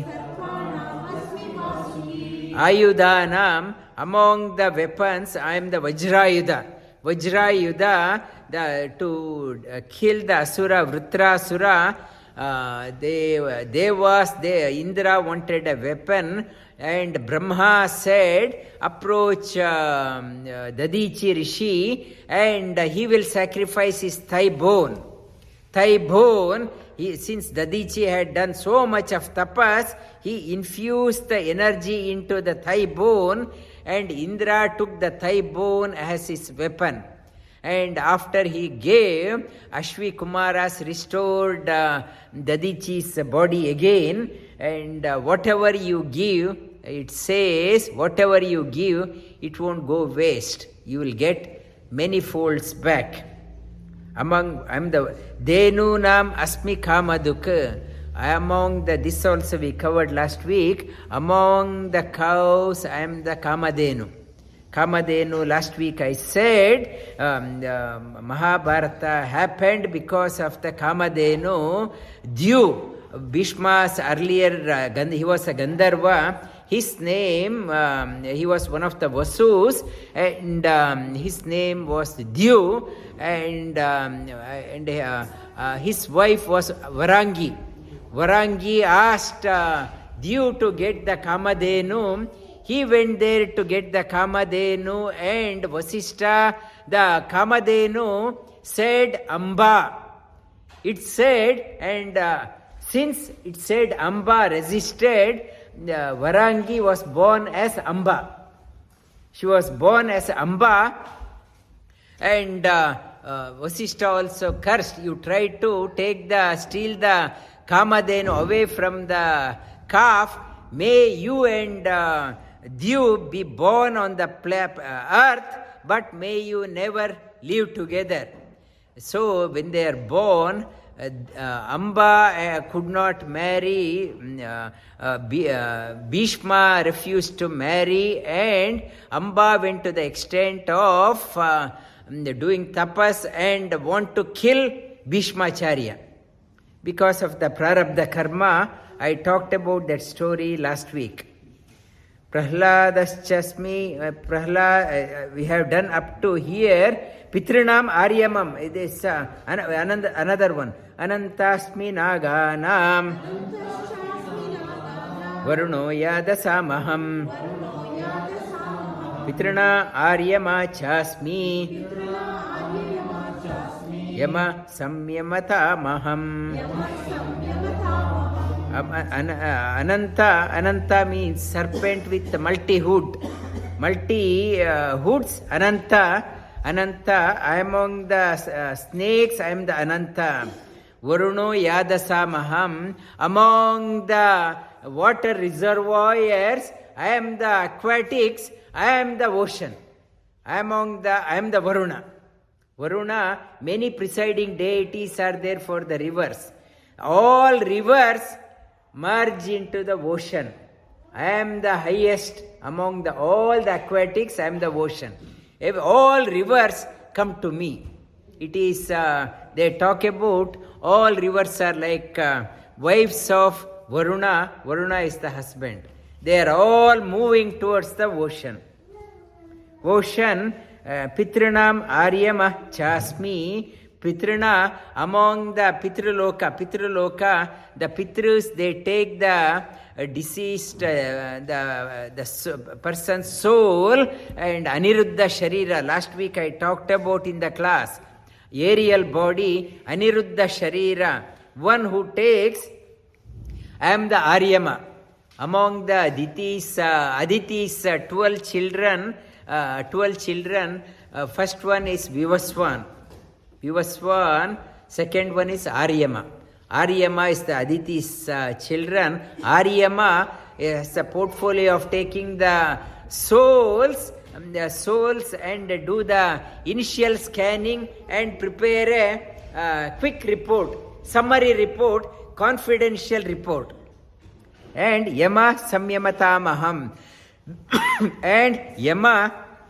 Ayudanam, among the weapons, I am the Vajrayudha. Vajrayudha, the, to uh, kill the Asura, Vritrasura, uh, they, they was, they, Indra wanted a weapon, and Brahma said, approach um, uh, Dadichi Rishi, and uh, he will sacrifice his thigh bone. Thigh bone, he, since Dadichi had done so much of tapas, he infused the energy into the thigh bone, and Indra took the thigh bone as his weapon. And after he gave, Ashwi Kumaras restored uh, Dadichi's body again, and uh, whatever you give, it says, whatever you give, it won't go waste. You will get many folds back. Among, I am the Denunam Asmi Kamaduk. Among the, this also we covered last week. Among the cows, I am the Kamadenu. Kamadenu, last week I said, um, uh, Mahabharata happened because of the Kamadenu. Dew, Bhishma's earlier, uh, he was a Gandharva. His name, um, he was one of the Vasus, and um, his name was Dew, and um, and uh, uh, his wife was Varangi. Varangi asked uh, Dew to get the Kamadenu. He went there to get the Kamadenu, and Vasishtha, the Kamadenu, said Amba. It said, and uh, since it said Amba resisted, Uh, Varangi was born as Amba. She was born as Amba, and uh, uh, Vasishtha also cursed. You tried to take the, steal the Kamadenu away from the calf. May you and uh, Dew be born on the pla- uh, earth, but may you never live together. So when they are born, Uh, uh, Amba uh, could not marry, uh, uh, B, uh, Bhishma refused to marry, and Amba went to the extent of uh, doing tapas and want to kill Bhishmacharya. Because of the prarabdha karma, I talked about that story last week. Prahladashasmi, uh, Prahlad, uh, we have done up to here. Pitrinam Aryamam, it is uh, another, another one. Anantasmi Naganam Varuno Yadasamaham Pitrina Aryama Chasmi Yama Samyamata Maham. Ananta, Ananta means serpent with multi-hood. Multi-hoods, uh, Ananta. Ananta, I am among the uh, snakes, I am the Ananta. Varuno Yadasamaham, among the water reservoirs, I am the aquatics, I am the ocean. I am among the, I am the Varuna. Varuna, many presiding deities are there for the rivers. All rivers merge into the ocean. I am the highest among the all the aquatics, I am the ocean. If all rivers come to me. It is, uh, they talk about all rivers are like uh, wives of Varuna. Varuna is the husband. They are all moving towards the ocean. ocean, uh, Pitrinam Aryama Chasmi, Pitrina, among the Pitraloka, Pitraloka, the Pitrus, they take the uh, deceased, uh, the, uh, the so, person's soul and Aniruddha Sharira. Last week I talked about in the class, aerial body, Aniruddha Sharira, one who takes, I am the Aryama. Among the Aditi's, uh, Aditi's uh, twelve children, uh, twelve children, uh, first one is Vivaswan. Vivaswan, second one is Aryama. Aryama is the Aditi's uh, children. Aryama has a portfolio of taking the souls, um, the souls and do the initial scanning and prepare a uh, quick report, summary report, confidential report. And Yama Samyamatamaham. And Yama,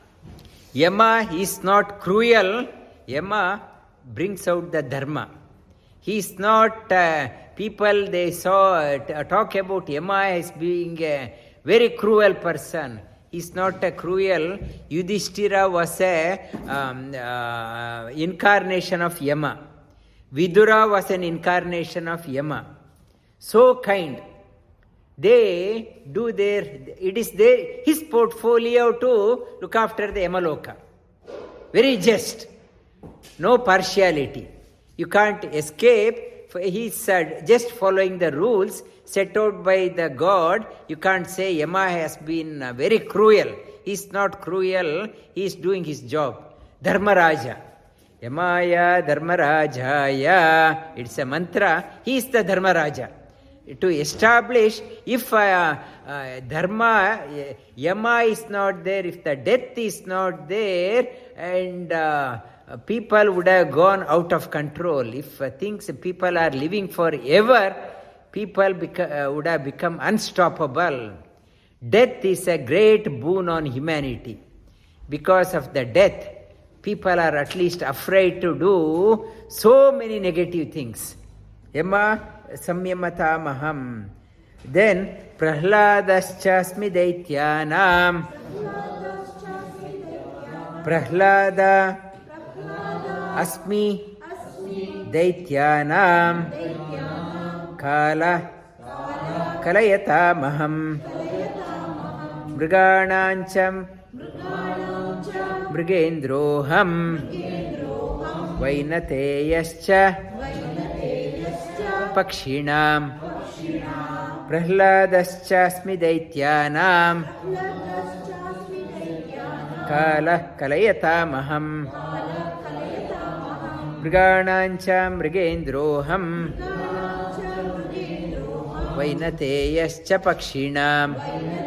Yama is not cruel. Yama brings out the dharma. He is not, uh, people they saw, uh, talk about Yama as being a very cruel person. He is not a cruel. Yudhishthira was a um, uh, incarnation of Yama. Vidura was an incarnation of Yama. So kind. They do their, it is their, his portfolio to look after the Yamaloka. Very just. No partiality. You can't escape. He's uh, just following the rules set out by the God. You can't say Yama has been uh, very cruel. He's not cruel. He's doing his job. Dharmaraja. Yamaya Dharmarajaya. It's a mantra. He is the Dharmaraja. To establish if uh, uh, dharma, uh, Yama is not there, if the death is not there, and uh, people would have gone out of control. If uh, things, people are living forever, people beca- uh, would have become unstoppable. Death is a great boon on humanity. Because of the death, people are at least afraid to do so many negative things. Yama Samyamatamaham. Then Prahladashchasmi Daityanam. Prahlada Asmi Daityanam Kala Kalayatamaham Mriganancham Mrigendroham Vainateyascha Pakshinam Prahladashchasmi Daityanam Kala Kalayatamaham Mriganancham Mrigendroham Vainateyascha Pakshinam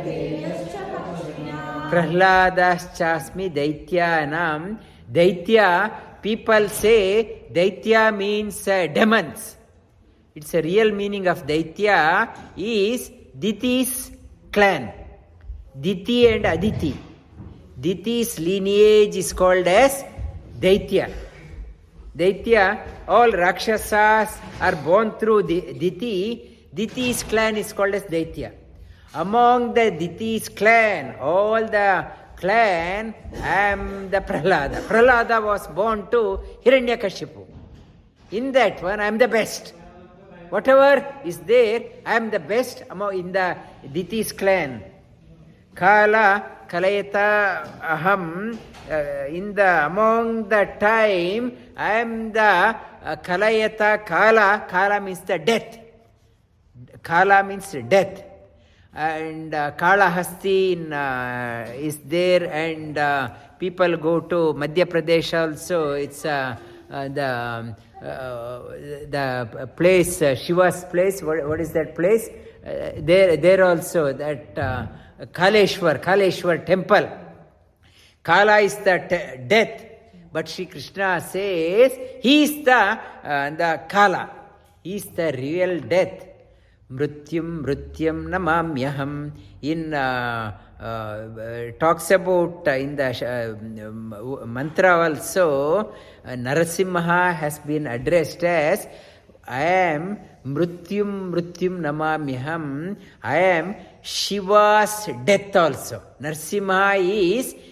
Prahladashchasmi Daityanam. Daitya, people say Daitya means uh, demons. It's a real meaning of Daitya is Diti's clan. Diti and Aditi. Diti's lineage is called as Daitya. Daitya, all Rakshasas are born through Diti. Diti's clan is called as Daitya. Among the Diti's clan, all the clan, I am the Prahlada. Prahlada was born to Hiranyakashipu. In that one, I am the best. Whatever is there, I am the best among in the Diti's clan. Kala Kalayata Aham. Uh, in the among the time, I am the uh, Kalayata Kala. Kala means the death. Kala means death. And uh, Kalahasti in, uh, is there, and uh, people go to Madhya Pradesh also. It's uh, uh, the uh, the place, uh, Shiva's place. What, what is that place? Uh, there, there also that uh, Kaleshwar, Kaleshwar temple. Kala is the te- death, but Shri Krishna says he is the uh, the Kala. He is the real death. Mrityam Mrityam Namamyaham. In uh, uh, talks about uh, in the uh, mantra also, uh, Narasimha has been addressed as I am Mrityam Mrityam Namamyaham. I am Shiva's death also. Narasimha is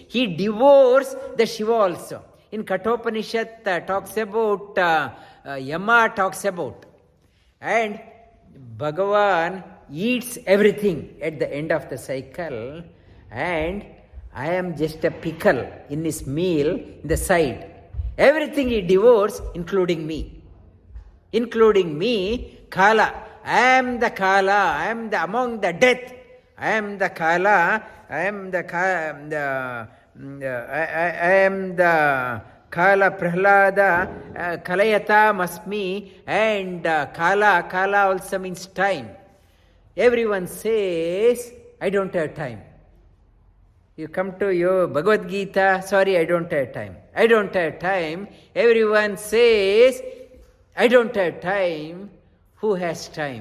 he devours the Shiva also. In Kathopanishad uh, talks about, uh, uh, Yama talks about. And Bhagavan eats everything at the end of the cycle, and I am just a pickle in his meal in the side. Everything he devours, including me. Including me, Kala. I am the Kala. I am the among the death. I am the Kala. I am the the, the I, I, I am the Kala Prahlada, uh, Kalayata Masmi, and uh, Kala. Kala also means time. Everyone says, I don't have time. You come to your Bhagavad Gita, sorry, I don't have time. I don't have time. Everyone says, I don't have time. Who has time?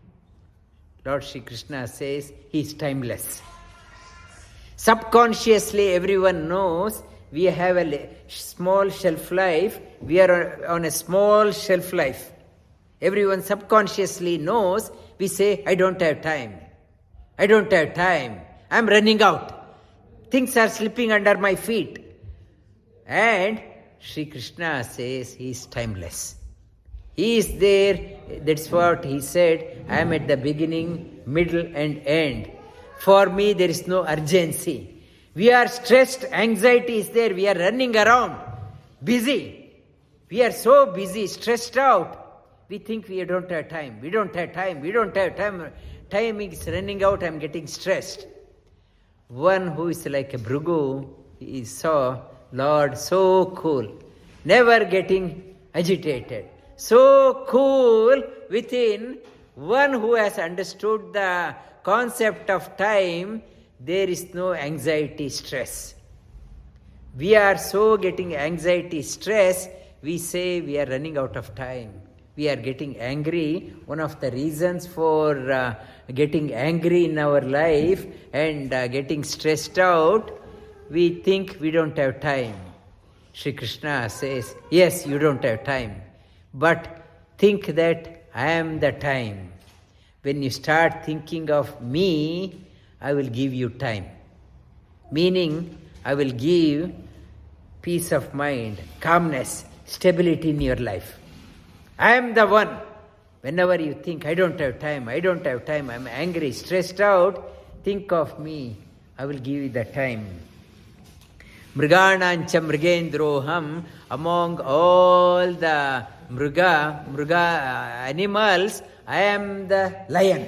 Lord Shri Krishna says, he is timeless. Subconsciously, everyone knows we have a small shelf life. We are on a small shelf life. Everyone subconsciously knows. We say, I don't have time. I don't have time. I am running out. Things are slipping under my feet. And Shri Krishna says he is timeless. He is there. That's what he said. I am at the beginning, middle and end. For me, there is no urgency. We are stressed. Anxiety is there. We are running around. Busy. We are so busy, stressed out. We think we don't have time. We don't have time. We don't have time. Time is running out. I am getting stressed. One who is like a Bhrigu, he saw Lord so cool, never getting agitated. So cool within. One who has understood the concept of time, there is no anxiety, stress. We are so getting anxiety, stress, we say we are running out of time. We are getting angry. One of the reasons for uh, getting angry in our life and uh, getting stressed out, we think we don't have time. Shri Krishna says, yes, you don't have time. But think that I am the time. When you start thinking of me, I will give you time. Meaning, I will give peace of mind, calmness, stability in your life. I am the one. Whenever you think, I don't have time, I don't have time, I am angry, stressed out, think of me. I will give you the time. Mriganancha mrigendroham, among all the mriga, mriga animals, I am the lion.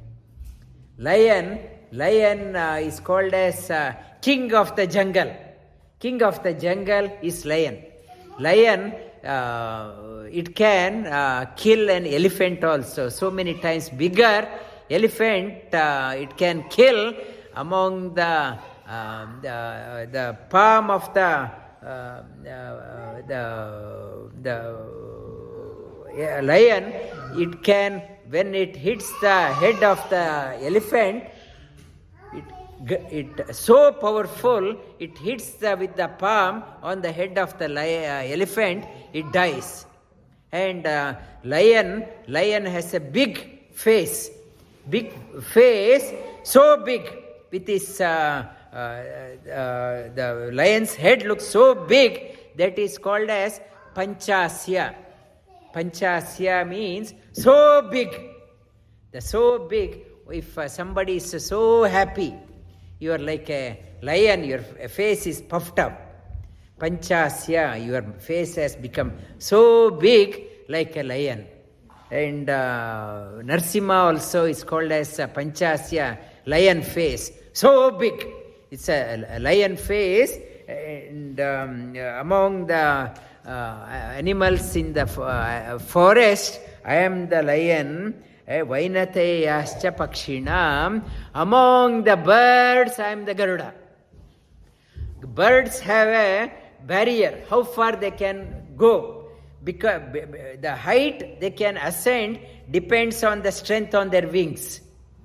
Lion, lion uh, is called as uh, king of the jungle. King of the jungle is lion. Lion, uh, it can uh, kill an elephant also. So many times bigger elephant, uh, it can kill among the uh, the, the palm of the uh, uh, the the uh, lion. It can, when it hits the head of the elephant, it it so powerful, it hits the, with the palm on the head of the li- uh, elephant, it dies. And uh, lion, lion has a big face, big face, so big with his, uh, uh, uh, the lion's head looks so big that is called as Panchasya. Panchasya means so big. The so big, if uh, somebody is so happy, you are like a lion, your face is puffed up. Panchasya, your face has become so big like a lion. And uh, Narsimha also is called as a Panchasya, lion face. So big. It's a, a lion face. And um, among the uh, animals in the uh, forest, I am the lion. Vainate yascha pakshinam. Among the birds, I am the Garuda. Birds have a barrier, how far they can go. Because the height they can ascend depends on the strength on their wings.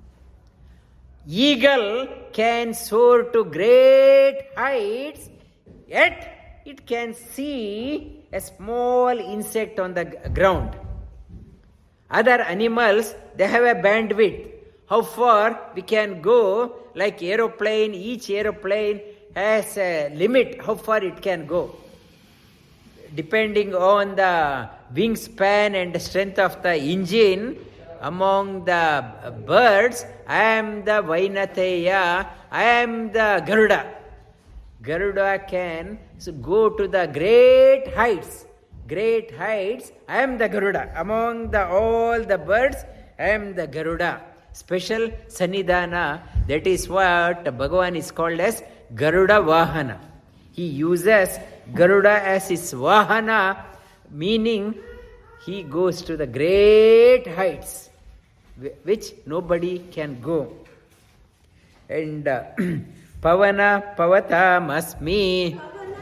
Eagle can soar to great heights, yet it can see a small insect on the ground. Other animals, they have a bandwidth. How far we can go, like aeroplane, each aeroplane has a limit how far it can go. Depending on the wingspan and the strength of the engine, among the birds, I am the Vainateya, I am the Garuda. Garuda can go to the great heights. Great heights, I am the Garuda. Among the all the birds, I am the Garuda. Special Sannidhana, that is what Bhagavan is called as Garuda Vahana. He uses Garuda as his Vahana, meaning he goes to the great heights which nobody can go. And uh, Pavana Pavatam Asmi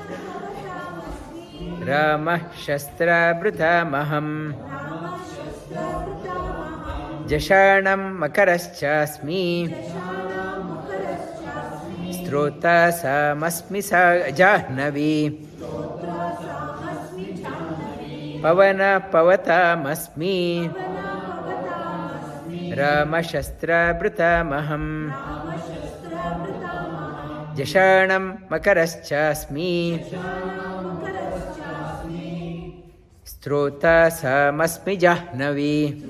Rama Shastra Brutamaham Jashanam Makaraschasmi Strota Samasmi Jahnavi Pavana Pavatam Asmi Rama Shastra Brutamaham Jashanam Makaraschasmi Strota Samasmi Jahnavi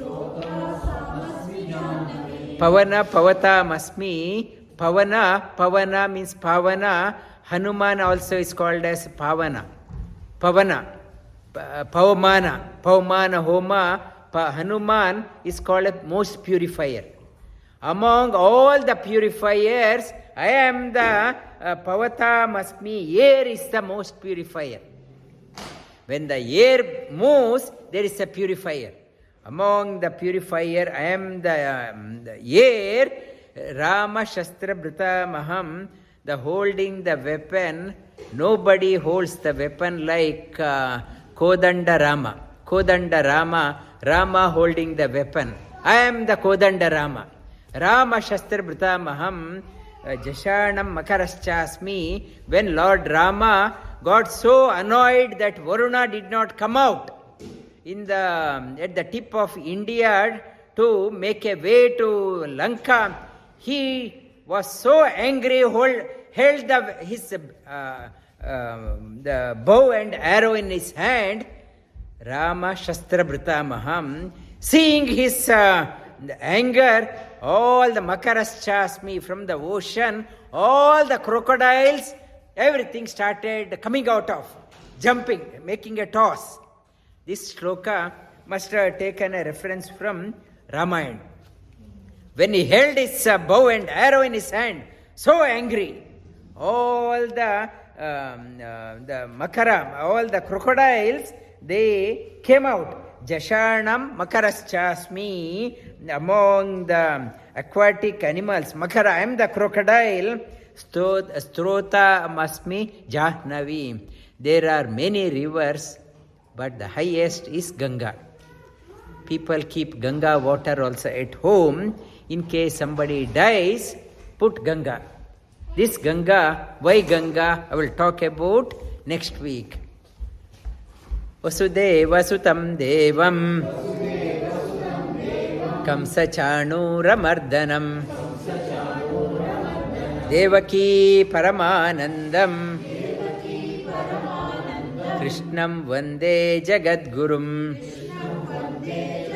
Pavana Pavatam Asmi. Pavana, Pavana means Pavana. Hanuman also is called as Pavana. Pavana, Pavamana, Pavamana Homa. Pa, Hanuman is called a most purifier. Among all the purifiers, I am the uh, Pavatam Asmi. Air is the most purifier. When the air moves, there is a purifier. Among the purifier, I am the, um, the air. Rama Shastra Brutamaham, the holding the weapon. Nobody holds the weapon like uh, Kodanda Rama. Kodanda Rama, Rama holding the weapon. I am the Kodanda Rama. Rama Shastra Brutamaham, uh, Jashanam Makaraschasmi. When Lord Rama got so annoyed that Varuna did not come out in the at the tip of India to make a way to Lanka, he was so angry, hold, held the, his uh, uh, the bow and arrow in his hand. Rama Shastra Brutamaham, seeing his uh, anger, all the Makaraschasmi from the ocean, all the crocodiles, everything started coming out of, jumping, making a toss. This shloka must have taken a reference from Ramayana. When he held his uh, bow and arrow in his hand, so angry, all the um, uh, the Makara, all the crocodiles, they came out. Jashanam Makaraschasmi, among the aquatic animals. Makara, I am the crocodile. Strota Masmi Jahnavi. There are many rivers, but the highest is Ganga. People keep Ganga water also at home. In case somebody dies, put Ganga. This Ganga, why Ganga, I will talk about next week. Vasudeva Sutam Devam Kamsa Chanuramardanam Devaki Paramanandam Krishnam Vande Jagadgurum